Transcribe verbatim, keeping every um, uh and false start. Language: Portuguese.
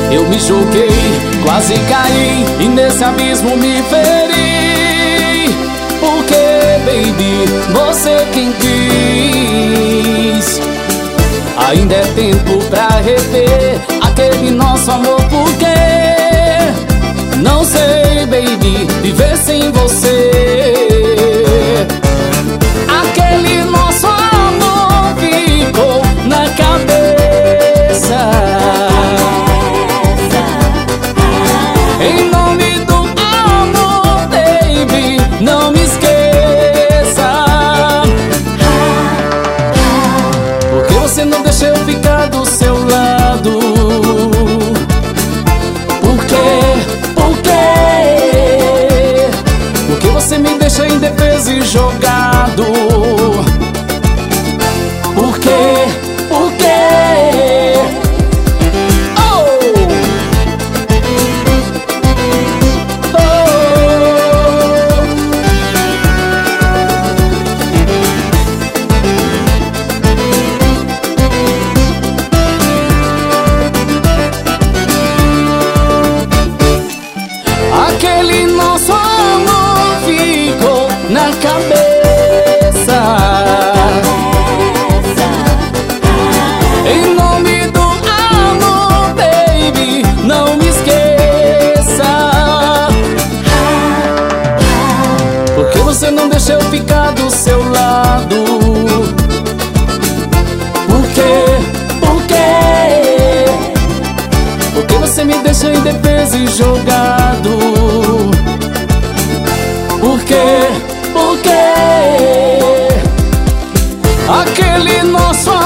Eu me joguei, quase caí e nesse abismo me feri. Porque, baby, você quem quis. Ainda é tempo pra rever aquele nosso amor. Porque não sei, baby, viver sem você. Aquele nosso amor ficou na cabeça. Em nome do amor, baby, não me esqueça. Porque você não deixa eu ficar do seu lado. Por quê? Por quê? Porque você me deixa indefeso e jogado. Por quê? Por quê? Aquele nosso amor ficou na cabeça. Em nome do amor, baby, não me esqueça. Porque você não deixa eu ficar do seu lado. Por quê? Por quê? Porque você me deixa indefeso e jogado. Por quê? Por quê? Aquele nosso